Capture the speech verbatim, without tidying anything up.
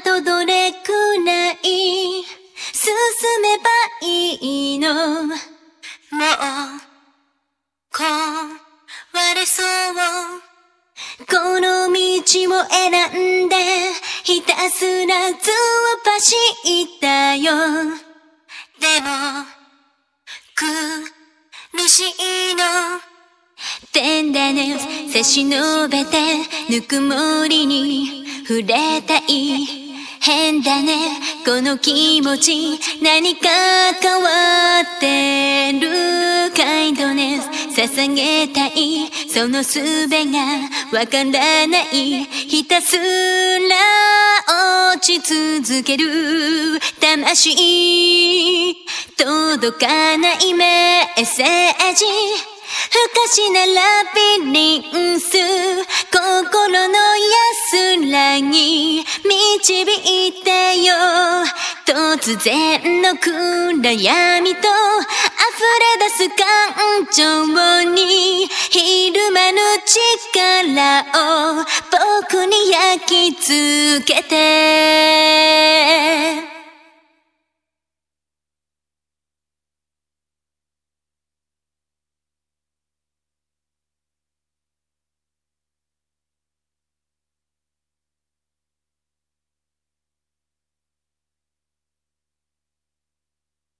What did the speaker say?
とどれくらい進めばいいの？もう壊れそう。この道を選んでひたすら突っ走ったよ。でも苦しいの。ペンダネ差し伸べてぬくもりに触れたい。変だねこの気持ち。何か変わってる。カインドネス捧げたい。その術がわからない。ひたすら落ち続ける魂。届かないメッセージ。不可視なラビリンス。心の安らぎ導いてよ。突然の暗闇と溢れ出す感情に昼間の力を僕に焼き付けて。